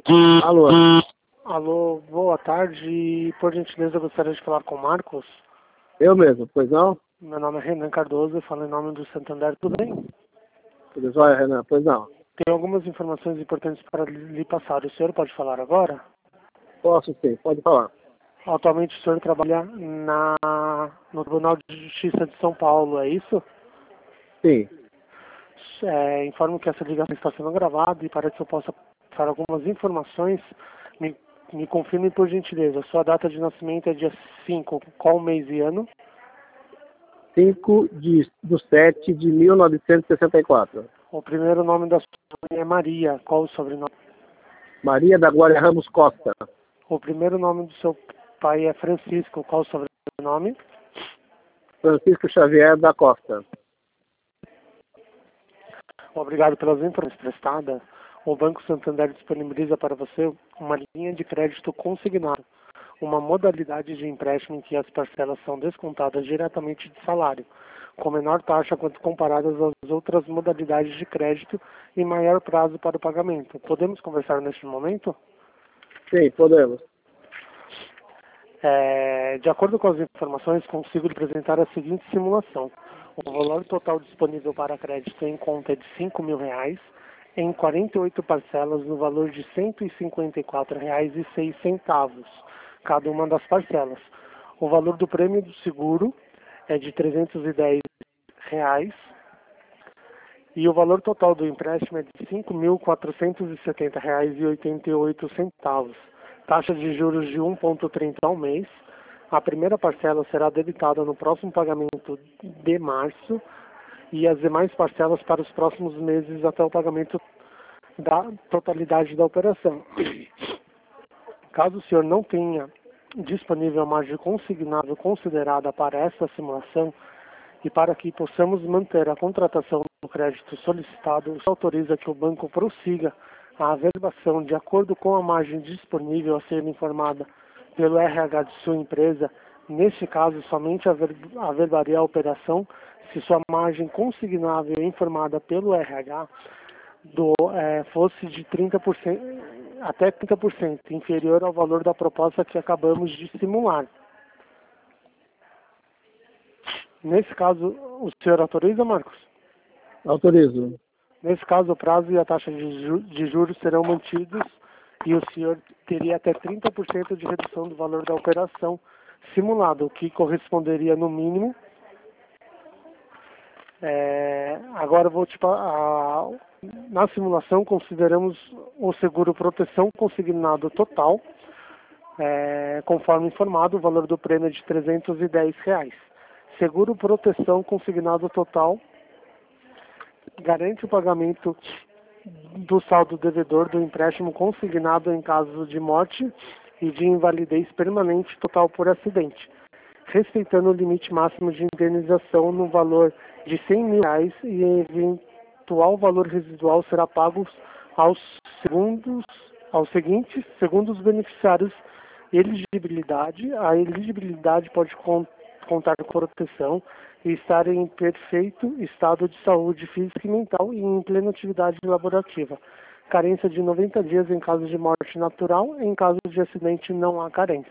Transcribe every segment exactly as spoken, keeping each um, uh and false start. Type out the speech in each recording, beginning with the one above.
Alô? Alô, boa tarde. Por gentileza, eu gostaria de falar com o Marcos. Eu mesmo, pois não? Meu nome é Renan Cardoso, eu falo em nome do Santander, tudo bem? Tudo jóia, Renan? Pois não. Tenho algumas informações importantes para lhe passar. O senhor pode falar agora? Posso sim, pode falar. Atualmente o senhor trabalha na, no Tribunal de Justiça de São Paulo, é isso? Sim. É, informo que essa ligação está sendo gravada e para que eu possa passar algumas informações, me, me confirme por gentileza. Sua data de nascimento é dia cinco, qual mês e ano? cinco de, do sete de mil novecentos e sessenta e quatro. O primeiro nome da sua mãe é Maria, qual o sobrenome? Maria da Glória Ramos Costa. O primeiro nome do seu pai é Francisco, qual o sobrenome? Francisco Xavier da Costa. Obrigado pelas informações prestadas. O Banco Santander disponibiliza para você uma linha de crédito consignado, uma modalidade de empréstimo em que as parcelas são descontadas diretamente de salário, com menor taxa quando comparadas às outras modalidades de crédito e maior prazo para o pagamento. Podemos conversar neste momento? Sim, podemos. É, de acordo com as informações, consigo lhe apresentar a seguinte simulação. O valor total disponível para crédito em conta é de cinco mil reais, em quarenta e oito parcelas no valor de cento e cinquenta e quatro reais e seis centavos, cada uma das parcelas. O valor do prêmio do seguro é de trezentos e dez reais e o valor total do empréstimo é de cinco mil quatrocentos e setenta reais e oitenta e oito centavos. Taxa de juros de um vírgula trinta ao mês. A primeira parcela será debitada no próximo pagamento de março e as demais parcelas para os próximos meses até o pagamento da totalidade da operação. Caso o senhor não tenha disponível a margem consignável considerada para esta simulação e para que possamos manter a contratação do crédito solicitado, se autoriza que o banco prossiga a averbação de acordo com a margem disponível a ser informada pelo R H de sua empresa. Neste caso, somente aver, averbaria a operação se sua margem consignável informada pelo R H do, é, fosse de trinta por cento, até trinta por cento, inferior ao valor da proposta que acabamos de simular. Nesse caso, o senhor autoriza, Marcos? Autorizo. Nesse caso, o prazo e a taxa de, ju de juros serão mantidos e o senhor teria até trinta por cento de redução do valor da operação simulada, o que corresponderia no mínimo. É, agora vou te a, na simulação consideramos o seguro proteção consignado total, é, conforme informado, o valor do prêmio é de trezentos e dez reais. Seguro proteção consignado total garante o pagamento do saldo devedor do empréstimo consignado em caso de morte e de invalidez permanente total por acidente, respeitando o limite máximo de indenização no valor de cem mil reais e eventual valor residual será pago aos segundos, aos seguintes, segundo os beneficiários, elegibilidade. A elegibilidade pode contar com proteção e estar em perfeito estado de saúde física e mental e em plena atividade laborativa. Carência de noventa dias em caso de morte natural, em caso de acidente não há carência.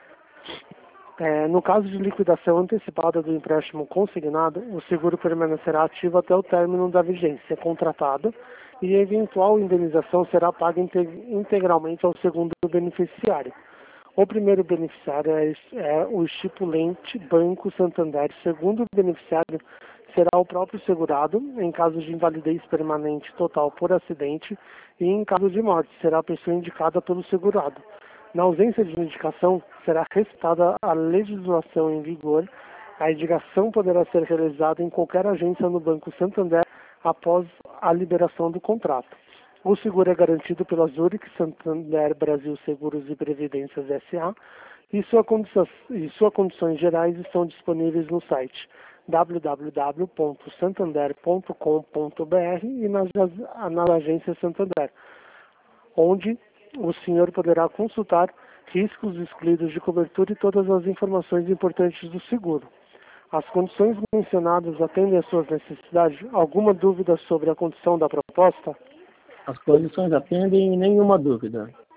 É, no caso de liquidação antecipada do empréstimo consignado, o seguro permanecerá ativo até o término da vigência contratada e a eventual indenização será paga integralmente ao segundo beneficiário. O primeiro beneficiário é, é o estipulante Banco Santander. O segundo beneficiário será o próprio segurado, em caso de invalidez permanente total por acidente, e em caso de morte, será a pessoa indicada pelo segurado. Na ausência de indicação, será respeitada a legislação em vigor. A indicação poderá ser realizada em qualquer agência no Banco Santander após a liberação do contrato. O seguro é garantido pela Zurich Santander Brasil Seguros e Previdências S A e, sua condição, e suas condições gerais estão disponíveis no site w w w ponto santander ponto com ponto b r e nas, nas agências Santander, onde o senhor poderá consultar riscos excluídos de cobertura e todas as informações importantes do seguro. As condições mencionadas atendem às suas necessidades? Alguma dúvida sobre a condição da proposta? As condições atendem e nenhuma dúvida.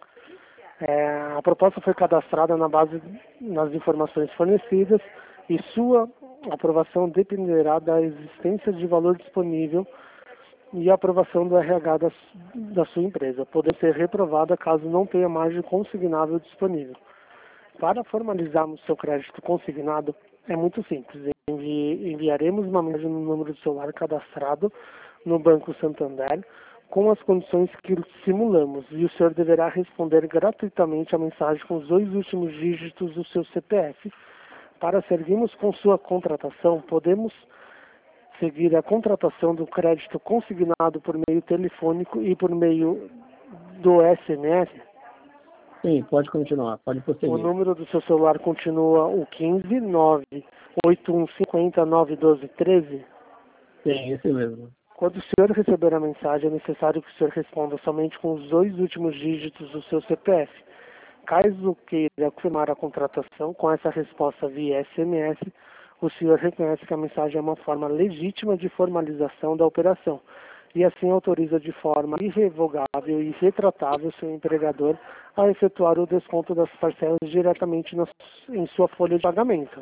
É, a proposta foi cadastrada na base nas informações fornecidas e sua aprovação dependerá da existência de valor disponível e a aprovação do R H da, da sua empresa, podendo ser reprovada caso não tenha margem consignável disponível. Para formalizarmos seu crédito consignado, é muito simples. Envi, enviaremos uma mensagem no número de celular cadastrado no Banco Santander com as condições que simulamos e o senhor deverá responder gratuitamente a mensagem com os dois últimos dígitos do seu C P F. Para seguirmos com sua contratação, podemos seguir a contratação do crédito consignado por meio telefônico e por meio do S M S. Sim, pode continuar, pode prosseguir. O número do seu celular continua o quinze, nove, oito um cinco zero, nove um dois um três? Sim, esse mesmo. Quando o senhor receber a mensagem, é necessário que o senhor responda somente com os dois últimos dígitos do seu C P F. Caso queira confirmar a contratação com essa resposta via S M S, o senhor reconhece que a mensagem é uma forma legítima de formalização da operação e assim autoriza de forma irrevogável e retratável seu empregador a efetuar o desconto das parcelas diretamente na, em sua folha de pagamento.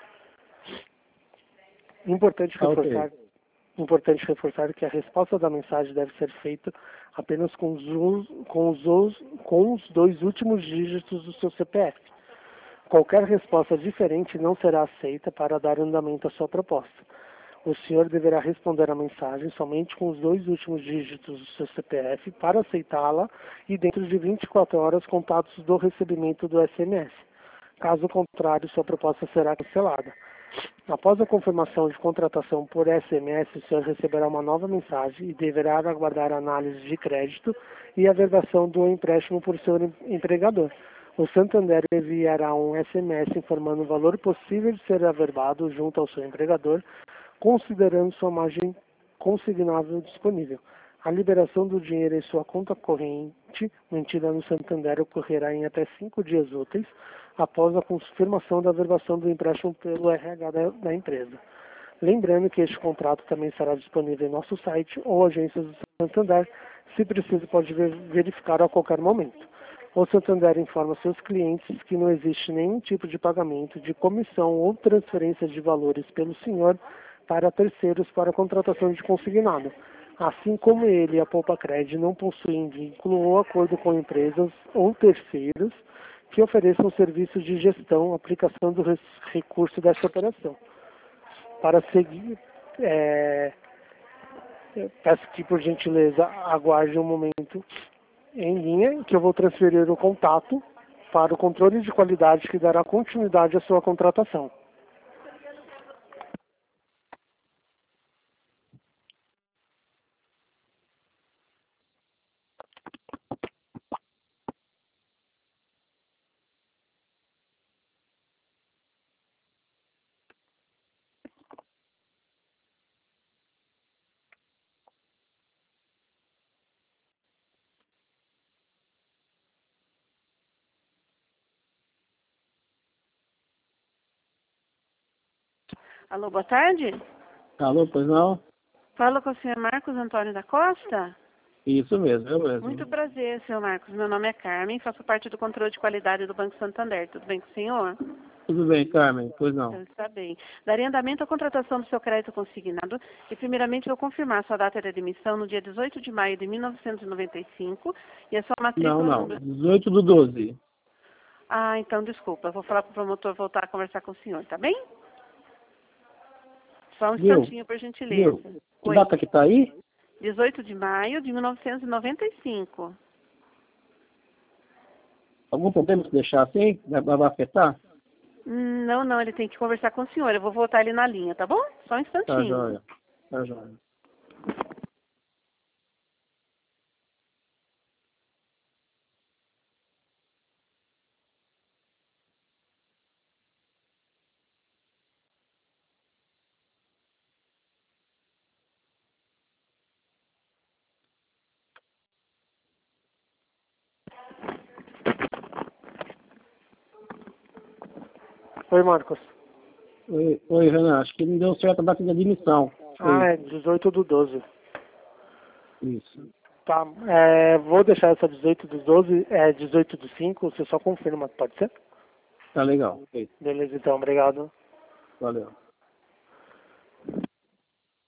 Importante reforçar, okay. Importante reforçar que a resposta da mensagem deve ser feita apenas com os, com os, com os dois últimos dígitos do seu C P F. Qualquer resposta diferente não será aceita para dar andamento à sua proposta. O senhor deverá responder a mensagem somente com os dois últimos dígitos do seu C P F para aceitá-la e dentro de vinte e quatro horas contados do recebimento do S M S. Caso contrário, sua proposta será cancelada. Após a confirmação de contratação por S M S, o senhor receberá uma nova mensagem e deverá aguardar a análise de crédito e a verbação do empréstimo por seu empregador. O Santander enviará um S M S informando o valor possível de ser averbado junto ao seu empregador, considerando sua margem consignável disponível. A liberação do dinheiro em sua conta corrente, mantida no Santander, ocorrerá em até cinco dias úteis, após a confirmação da verbação do empréstimo pelo R H da, da empresa. Lembrando que este contrato também será disponível em nosso site ou agências do Santander, se preciso pode verificar a qualquer momento. O Santander informa seus clientes que não existe nenhum tipo de pagamento de comissão ou transferência de valores pelo senhor para terceiros para a contratação de consignado. Assim como ele e a Poupa Cred não possuem vínculo ou acordo com empresas ou terceiros que ofereçam serviços de gestão, aplicação do recurso desta operação. Para seguir, é, peço que, por gentileza, aguarde um momento em linha, que eu vou transferir o contato para o controle de qualidade que dará continuidade à sua contratação. Alô, boa tarde. Alô, pois não? Fala com o senhor Marcos Antônio da Costa? Isso mesmo, eu mesmo. Muito prazer, senhor Marcos. Meu nome é Carmen, faço parte do controle de qualidade do Banco Santander. Tudo bem com o senhor? Tudo bem, Carmen, pois não. Então, está bem. Darei andamento à contratação do seu crédito consignado e, primeiramente, vou confirmar sua data de admissão no dia dezoito de maio de mil novecentos e noventa e cinco e a sua matrícula... Não, não, dezoito do doze. Ah, então, desculpa. Eu vou falar para o promotor voltar a conversar com o senhor, tá bem? Só um instantinho, por gentileza. Viu? Que data que está aí? dezoito de maio de mil novecentos e noventa e cinco. Algum problema se deixar assim? Vai, vai afetar? Não, não, ele tem que conversar com o senhor. Eu vou voltar ele na linha, tá bom? Só um instantinho. Tá joia. Tá joia. Oi, Marcos. Oi, oi, Renan. Acho que não deu certo a data de admissão. Ah, é dezoito do doze. Isso. Tá, é, vou deixar essa dezoito dos doze, é dezoito do cinco, você só confirma, pode ser? Tá legal. Ok. Beleza, então, obrigado. Valeu.